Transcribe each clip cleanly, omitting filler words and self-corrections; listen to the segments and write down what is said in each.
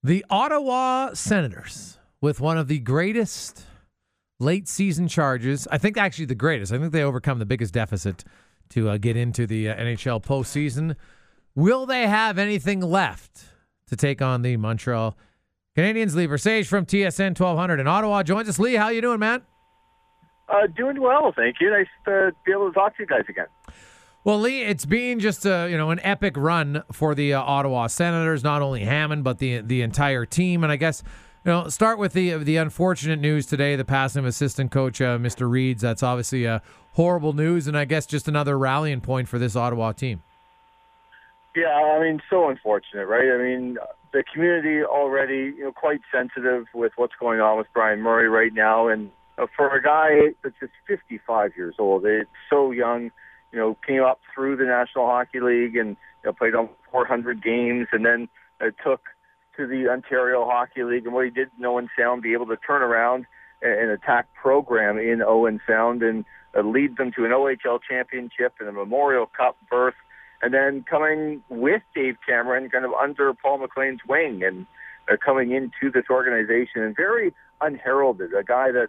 The Ottawa Senators, with one of the greatest late season charges, I think actually the greatest. I think they overcome the biggest deficit to get into the NHL postseason. Will they have anything left to take on the Montreal Canadiens? Lee Versage from TSN 1200 in Ottawa joins us. Lee, how you doing, man? Doing well, thank you. Nice to be able to talk to you guys again. Well, Lee, it's been just an epic run for the Ottawa Senators. Not only Hammond, but the entire team. And I guess start with the unfortunate news today, the passing of assistant coach Mr. Reeds. That's obviously horrible news, and I guess just another rallying point for this Ottawa team. Yeah, I mean, so unfortunate, right? I mean, the community already quite sensitive with what's going on with Brian Murray right now, and for a guy that's just 55 years old, it's so young. Came up through the National Hockey League and played on 400 games, and then took to the Ontario Hockey League. And what he did in Owen Sound, be able to turn around an attack program in Owen Sound and lead them to an OHL championship and a Memorial Cup berth, and then coming with Dave Cameron, kind of under Paul McLean's wing, and coming into this organization and very unheralded, a guy that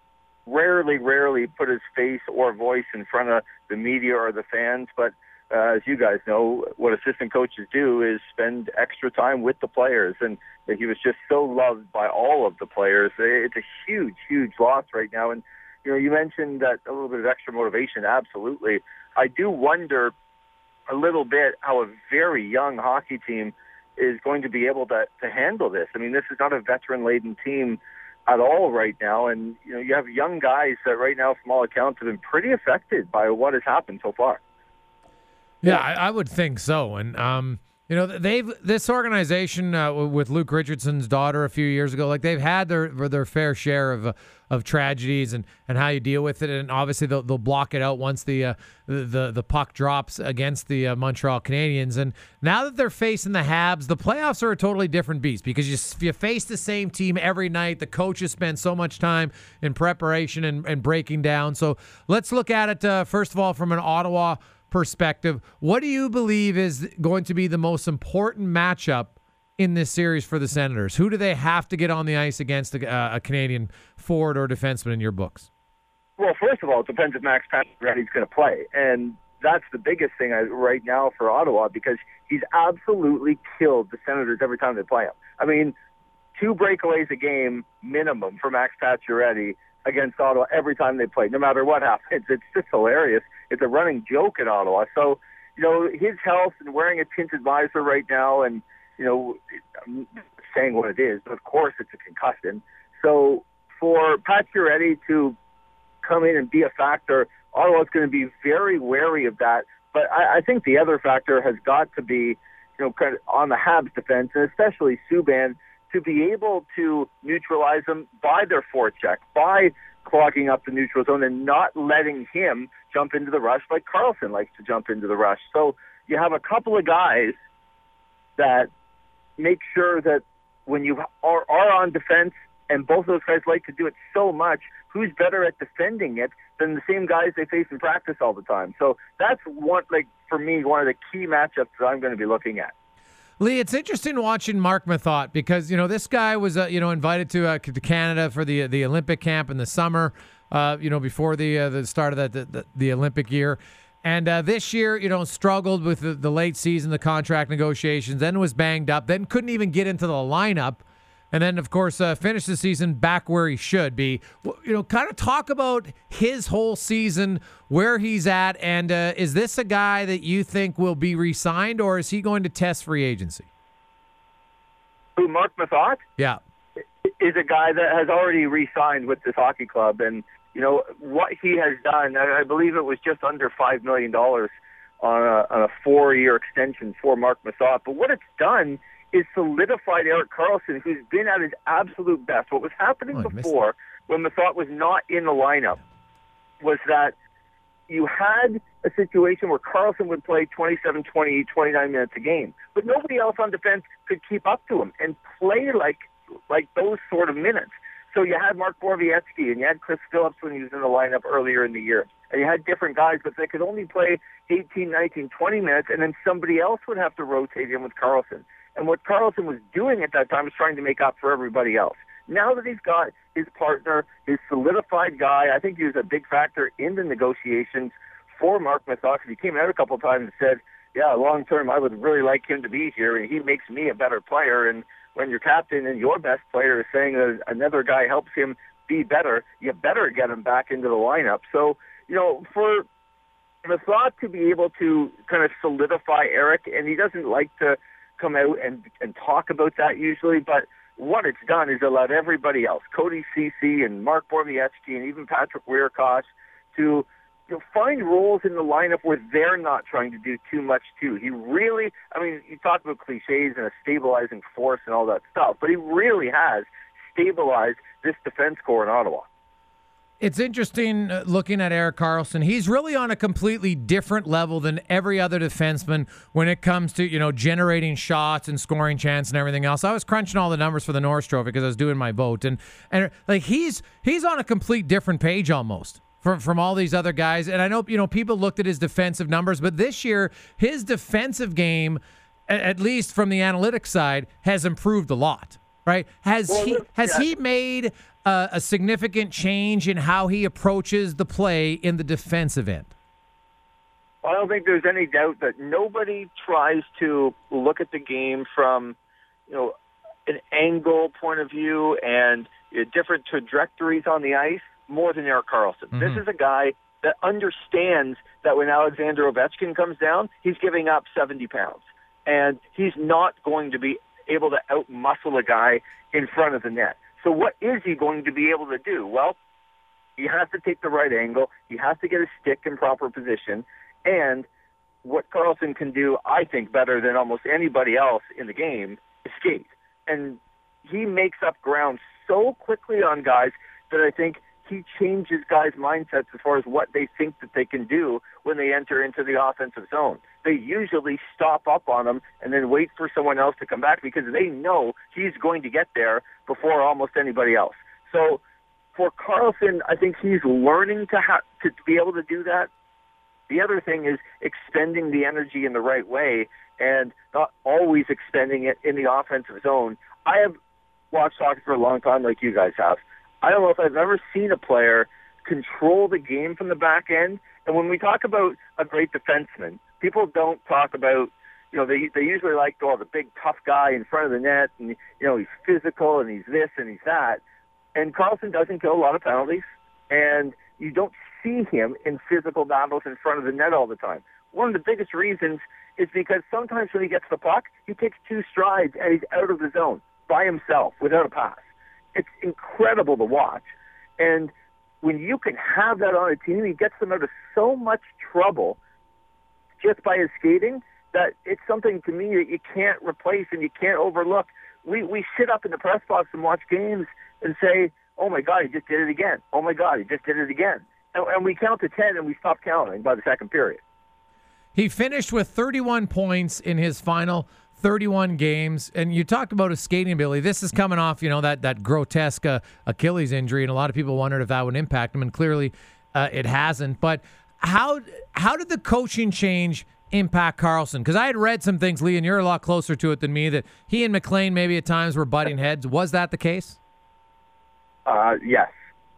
rarely put his face or voice in front of the media or the fans. But as you guys know, what assistant coaches do is spend extra time with the players. And he was just so loved by all of the players. It's a huge loss right now. And, you mentioned that a little bit of extra motivation. Absolutely. I do wonder a little bit how a very young hockey team is going to be able to handle this. I mean, this is not a veteran-laden team at all right now, and you have young guys that right now, from all accounts, have been pretty affected by what has happened so far. Yeah, I would think so. And this organization with Luke Richardson's daughter a few years ago, like they've had their fair share of tragedies and how you deal with it. And obviously they'll block it out once the puck drops against the Montreal Canadiens. And now that they're facing the Habs, the playoffs are a totally different beast because you face the same team every night. The coaches spend so much time in preparation and breaking down. So let's look at it first of all from an Ottawa perspective. What do you believe is going to be the most important matchup in this series for the Senators? Who do they have to get on the ice against a Canadian forward or defenseman in your books? Well, first of all, it depends if Max Pacioretty's going to play, and that's the biggest thing right now for Ottawa, because he's absolutely killed the Senators every time they play him. I mean, 2 breakaways a game minimum for Max Pacioretty against Ottawa every time they play, no matter what happens. It's just hilarious. It's a running joke in Ottawa. So, his health and wearing a tinted visor right now, and, I'm saying what it is, but of course it's a concussion. So for Pacioretty to come in and be a factor, Ottawa's going to be very wary of that. But I think the other factor has got to be, kind of on the Habs defense, and especially Subban, to be able to neutralize them by their forecheck, by clogging up the neutral zone and not letting him jump into the rush like Karlsson likes to jump into the rush. So you have a couple of guys that make sure that when you are on defense, and both of those guys like to do it so much, who's better at defending it than the same guys they face in practice all the time? So that's for me, one of the key matchups that I'm going to be looking at. Lee, it's interesting watching Marc Methot because, this guy was, invited to Canada for the Olympic camp in the summer, before the start of the Olympic year. And this year, struggled with the late season, the contract negotiations, then was banged up, then couldn't even get into the lineup. And then, of course, finished the season back where he should be. Kind of talk about his whole season, where he's at, and is this a guy that you think will be re-signed, or is he going to test free agency? Who, Marc Methot? Yeah. Is a guy that has already re-signed with this hockey club. And, what he has done, I believe it was just under $5 million on a 4-year extension for Marc Methot. But what it's done is solidified Erik Karlsson, who's been at his absolute best. What was happening before, when Methot was not in the lineup, was that you had a situation where Karlsson would play 27, 28, 29 minutes a game, but nobody else on defense could keep up to him and play like those sort of minutes. So you had Mark Borowiecki and you had Chris Phillips when he was in the lineup earlier in the year. And you had different guys, but they could only play 18, 19, 20 minutes, and then somebody else would have to rotate in with Karlsson. And what Karlsson was doing at that time was trying to make up for everybody else. Now that he's got his partner, his solidified guy, I think he was a big factor in the negotiations for Mark Methot, because he came out a couple of times and said, yeah, long term, I would really like him to be here, and he makes me a better player. And when your captain and your best player is saying that another guy helps him be better, you better get him back into the lineup. So, for Methot to be able to kind of solidify Eric, and he doesn't like to come out and talk about that usually, but what it's done is allowed everybody else, Cody Ceci and Mark Borowiecki and even Patrick Wiercos, to find roles in the lineup where they're not trying to do too much too. He really, you talk about cliches and a stabilizing force and all that stuff, but he really has stabilized this defense core in Ottawa. It's interesting looking at Erik Karlsson. He's really on a completely different level than every other defenseman when it comes to, generating shots and scoring chance and everything else. I was crunching all the numbers for the Norris Trophy because I was doing my vote, and like he's on a complete different page almost from all these other guys. And I know, people looked at his defensive numbers, but this year his defensive game, at least from the analytics side, has improved a lot. Right? Has he made a significant change in how he approaches the play in the defensive end? I don't think there's any doubt that nobody tries to look at the game from, an angle point of view and different trajectories on the ice more than Erik Karlsson. Mm-hmm. This is a guy that understands that when Alexander Ovechkin comes down, he's giving up 70 pounds. And he's not going to be able to out-muscle a guy in front of the net. So what is he going to be able to do? Well, he has to take the right angle. He has to get his stick in proper position. And what Karlsson can do, I think, better than almost anybody else in the game is skate. And he makes up ground so quickly on guys that I think he changes guys' mindsets as far as what they think that they can do when they enter into the offensive zone. They usually stop up on him and then wait for someone else to come back because they know he's going to get there before almost anybody else. So for Karlsson, I think he's learning to be able to do that. The other thing is expending the energy in the right way and not always expending it in the offensive zone. I have watched hockey for a long time like you guys have. I don't know if I've ever seen a player control the game from the back end. And when we talk about a great defenseman, people don't talk about, they usually like, the big tough guy in front of the net, and, he's physical, and he's this, and he's that. And Karlsson doesn't kill a lot of penalties, and you don't see him in physical battles in front of the net all the time. One of the biggest reasons is because sometimes when he gets the puck, he takes 2 strides, and he's out of the zone by himself without a pass. It's incredible to watch. And when you can have that on a team, he gets them out of so much trouble just by his skating that it's something to me that you can't replace and you can't overlook. We sit up in the press box and watch games and say, oh, my God, he just did it again. Oh, my God, he just did it again. And we count to 10 and we stop counting by the second period. He finished with 31 points in his final 31 games, and you talked about his skating ability. This is coming off, that grotesque Achilles injury, and a lot of people wondered if that would impact him, and clearly it hasn't. But how did the coaching change impact Karlsson? Because I had read some things, Lee, and you're a lot closer to it than me, that he and McLean maybe at times were butting heads. Was that the case? Yes.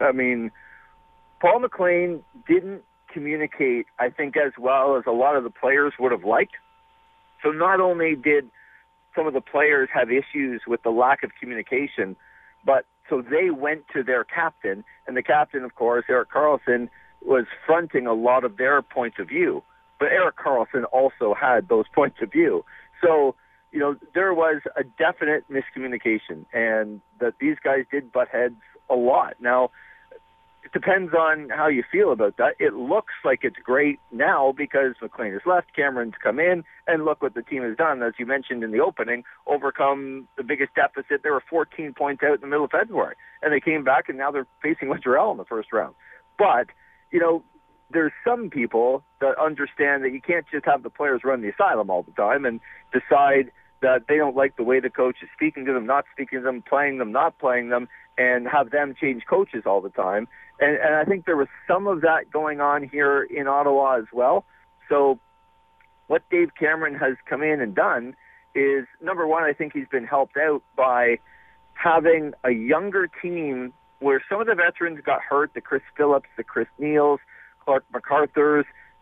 Paul McLean didn't communicate, I think, as well as a lot of the players would have liked. So not only did some of the players have issues with the lack of communication, but so they went to their captain, and the captain, of course, Erik Karlsson, was fronting a lot of their points of view. But Erik Karlsson also had those points of view. So, there was a definite miscommunication, and that these guys did butt heads a lot. Now, it depends on how you feel about that. It looks like it's great now because McLean has left, Cameron's come in, and look what the team has done, as you mentioned in the opening, overcome the biggest deficit. They were 14 points out in the middle of February, and they came back, and now they're facing Montreal in the first round. But, there's some people that understand that you can't just have the players run the asylum all the time and decide that they don't like the way the coach is speaking to them, not speaking to them, playing them, not playing them, and have them change coaches all the time. And I think there was some of that going on here in Ottawa as well. So what Dave Cameron has come in and done is, number one, I think he's been helped out by having a younger team where some of the veterans got hurt, the Chris Phillips, the Chris Neals, Clark MacArthur's.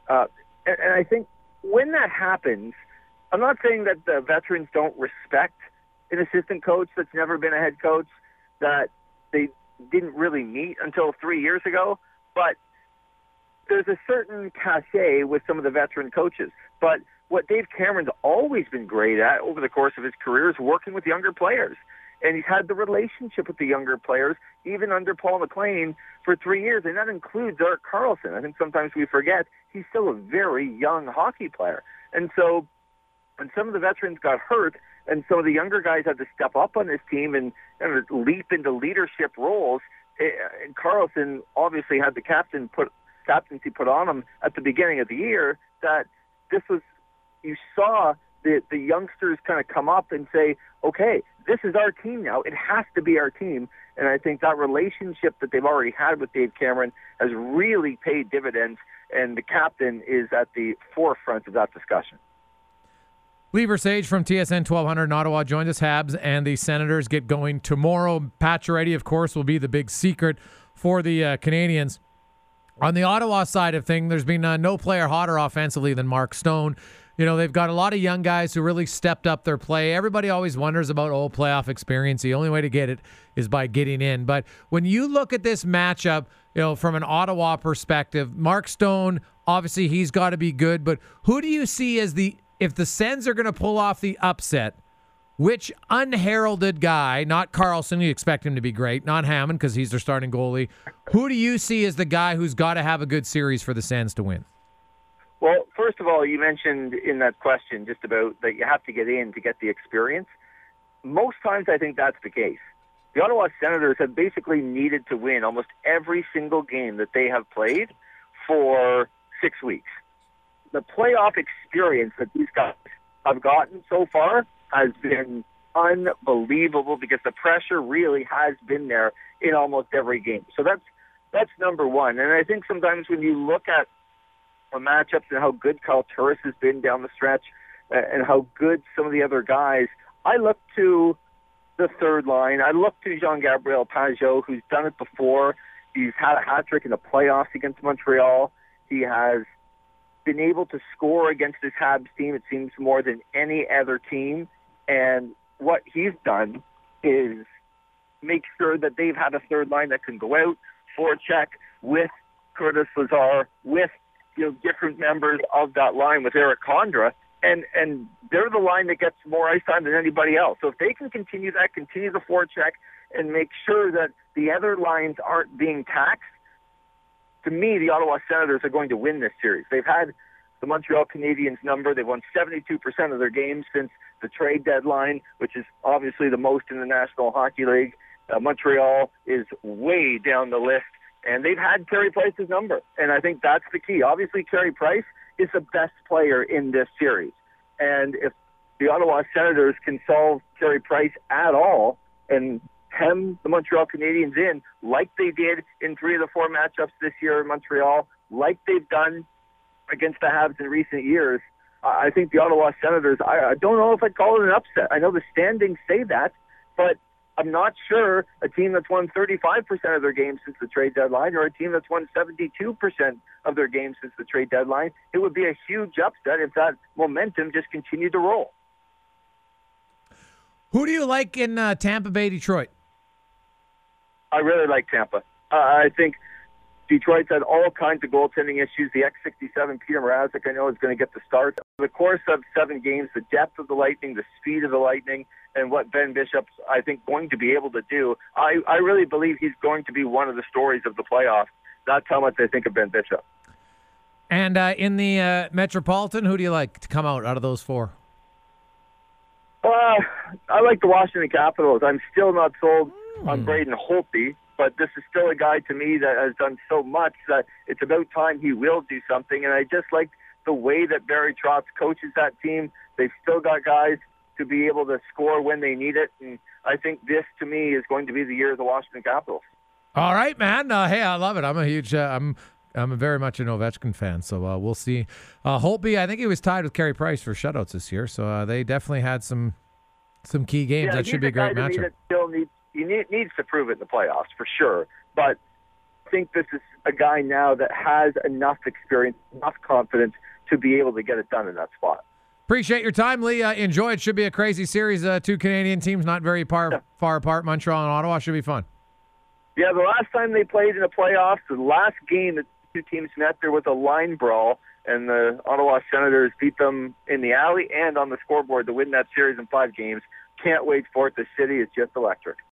And I think when that happens, I'm not saying that the veterans don't respect an assistant coach that's never been a head coach, that they didn't really meet until 3 years ago, but there's a certain cachet with some of the veteran coaches. But what Dave Cameron's always been great at over the course of his career is working with younger players. And he's had the relationship with the younger players, even under Paul McLean, for 3 years. And that includes Erik Karlsson. I think sometimes we forget he's still a very young hockey player. And so when some of the veterans got hurt and some of the younger guys had to step up on this team and leap into leadership roles, and Karlsson obviously had the captaincy put on him at the beginning of the year, that this was, you saw the youngsters kind of come up and say, okay, this is our team now. It has to be our team. And I think that relationship that they've already had with Dave Cameron has really paid dividends, and the captain is at the forefront of that discussion. Lee Versage from TSN 1200 in Ottawa joins us. Habs and the Senators get going tomorrow. Pacioretty, of course, will be the big secret for the Canadiens. On the Ottawa side of things, there's been no player hotter offensively than Mark Stone. You know, they've got a lot of young guys who really stepped up their play. Everybody always wonders about playoff experience. The only way to get it is by getting in. But when you look at this matchup, you know, from an Ottawa perspective, Mark Stone, obviously he's got to be good. But who do you see as if the Sens are going to pull off the upset, which unheralded guy, not Karlsson, you expect him to be great, not Hammond because he's their starting goalie, who do you see as the guy who's got to have a good series for the Sens to win? Well, first of all, you mentioned in that question just about that you have to get in to get the experience. Most times I think that's the case. The Ottawa Senators have basically needed to win almost every single game that they have played for 6 weeks. The playoff experience that these guys have gotten so far has been unbelievable because the pressure really has been there in almost every game. So that's number one. And I think sometimes when you look at the matchups and how good Kyle Turris has been down the stretch and how good some of the other guys, I look to the third line. I look to Jean-Gabriel Pageau, who's done it before. He's had a hat trick in the playoffs against Montreal. He has been able to score against this Habs team, it seems, more than any other team. And what he's done is make sure that they've had a third line that can go out, forecheck with Curtis Lazar, with different members of that line with Eric Condra, and they're the line that gets more ice time than anybody else. So if they can continue that, continue the forecheck, and make sure that the other lines aren't being taxed, to me, the Ottawa Senators are going to win this series. They've had the Montreal Canadiens number. They've won 72% of their games since the trade deadline, which is obviously the most in the National Hockey League. Montreal is way down the list, and they've had Carey Price's number, and I think that's the key. Obviously, Carey Price is the best player in this series, and if the Ottawa Senators can solve Carey Price at all and hem the Montreal Canadiens in like they did in 3 of the 4 matchups this year in Montreal, like they've done against the Habs in recent years, I think the Ottawa Senators, I don't know if I'd call it an upset. I know the standings say that, but I'm not sure a team that's won 35% of their games since the trade deadline or a team that's won 72% of their games since the trade deadline. It would be a huge upset if that momentum just continued to roll. Who do you like in Tampa Bay, Detroit? I really like Tampa. I think Detroit's had all kinds of goaltending issues. The X-67 Peter Mrazek, I know, is going to get the start. Over the course of 7 games, the depth of the Lightning, the speed of the Lightning, and what Ben Bishop's, I think, going to be able to do, I really believe he's going to be one of the stories of the playoffs. That's how much I think of Ben Bishop. And in the Metropolitan, who do you like to come out of those 4? I like the Washington Capitals. I'm still not sold on Braden Holtby, but this is still a guy to me that has done so much that it's about time he will do something. And I just like the way that Barry Trotz coaches that team. They've still got guys to be able to score when they need it. And I think this, to me, is going to be the year of the Washington Capitals. All right, man. Hey, I love it. I'm a huge I'm very much an Ovechkin fan, so we'll see. Holtby, I think he was tied with Carey Price for shutouts this year, so they definitely had some key games. That should be a great matchup. That still needs to prove it in the playoffs for sure, but I think this is a guy now that has enough experience, enough confidence to be able to get it done in that spot. Appreciate your time, Lee. Enjoy. It should be a crazy series. Two Canadian teams not very far apart, Montreal and Ottawa. Should be fun. Yeah, the last time they played in the playoffs, the last game that the two teams met, there was a line brawl, and the Ottawa Senators beat them in the alley and on the scoreboard to win that series in 5 games. Can't wait for it. The city is just electric.